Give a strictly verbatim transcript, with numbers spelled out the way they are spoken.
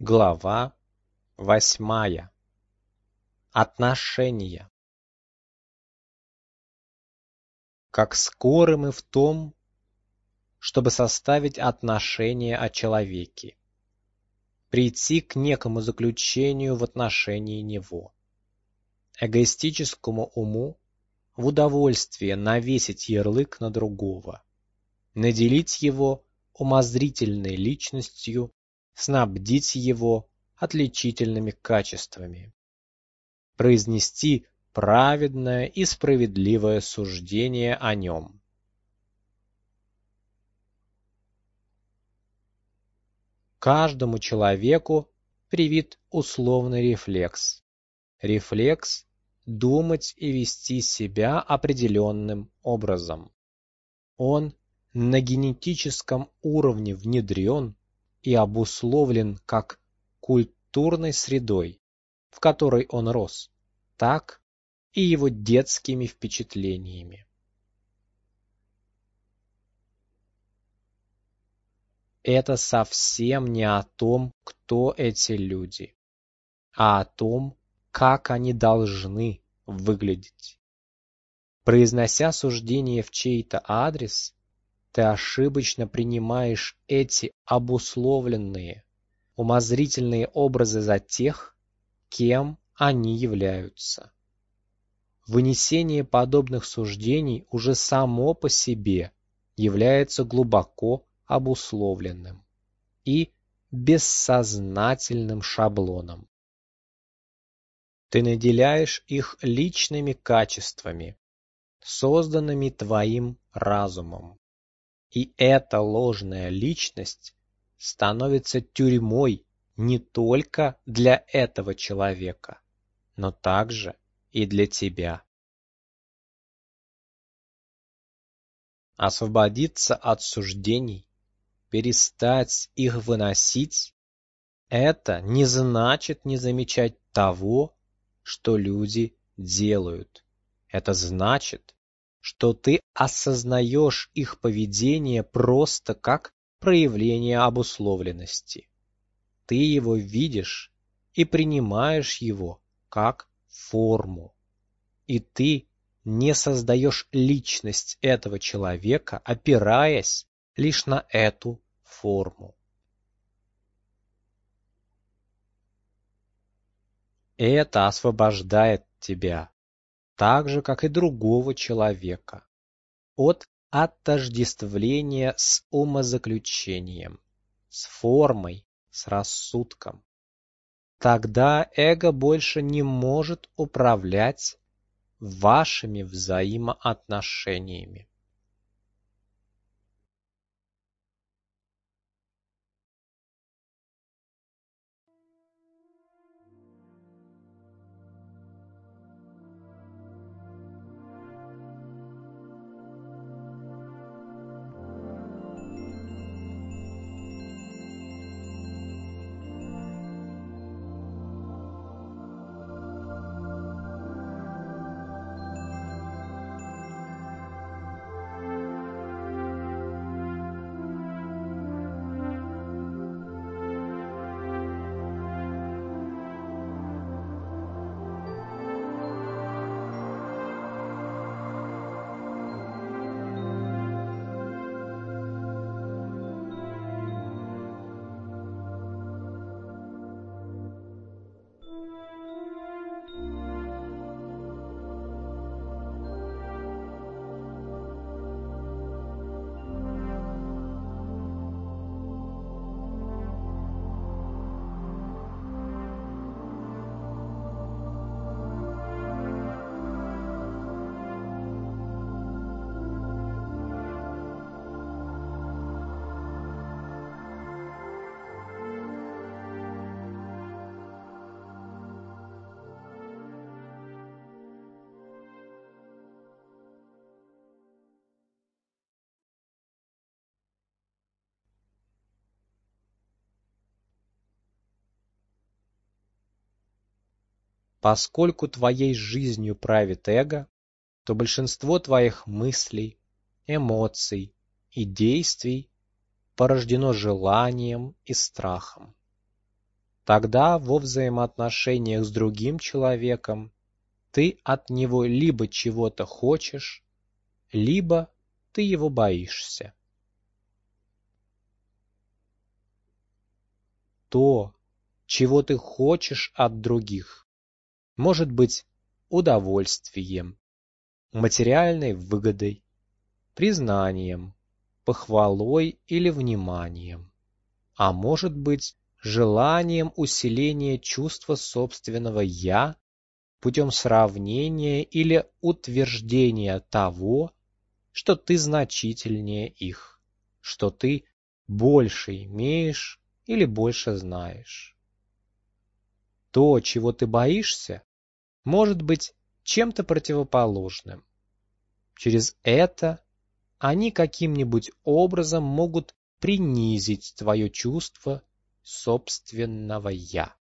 Глава восьмая. Отношения. Как скоры мы в том, чтобы составить отношение о человеке, прийти к некому заключению в отношении него. Эгоистическому уму в удовольствие навесить ярлык на другого, наделить его умозрительной личностью, снабдить его отличительными качествами, произнести праведное и справедливое суждение о нем. Каждому человеку привит условный рефлекс. Рефлекс – думать и вести себя определенным образом. Он на генетическом уровне внедрен и обусловлен как культурной средой, в которой он рос, так и его детскими впечатлениями. Это совсем не о том, кто эти люди, а о том, как они должны выглядеть. Произнося суждение в чей-то адрес, ты ошибочно принимаешь эти обусловленные, умозрительные образы за тех, кем они являются. Вынесение подобных суждений уже само по себе является глубоко обусловленным и бессознательным шаблоном. Ты наделяешь их личными качествами, созданными твоим разумом. И эта ложная личность становится тюрьмой не только для этого человека, но также и для тебя. Освободиться от суждений, перестать их выносить – это не значит не замечать того, что люди делают. Это значит, что ты осознаешь их поведение просто как проявление обусловленности. Ты его видишь и принимаешь его как форму. И ты не создаешь личность этого человека, опираясь лишь на эту форму. Это освобождает тебя, так же, как и другого человека, от отождествления с умозаключением, с формой, с рассудком. Тогда эго больше не может управлять вашими взаимоотношениями. Поскольку твоей жизнью правит эго, то большинство твоих мыслей, эмоций и действий порождено желанием и страхом. Тогда во взаимоотношениях с другим человеком ты от него либо чего-то хочешь, либо ты его боишься. То, чего ты хочешь от других, может быть удовольствием, материальной выгодой, признанием, похвалой или вниманием, а может быть желанием усиления чувства собственного «я» путем сравнения или утверждения того, что ты значительнее их, что ты больше имеешь или больше знаешь. То, чего ты боишься, может быть чем-то противоположным. Через это они каким-нибудь образом могут принизить твое чувство собственного «я».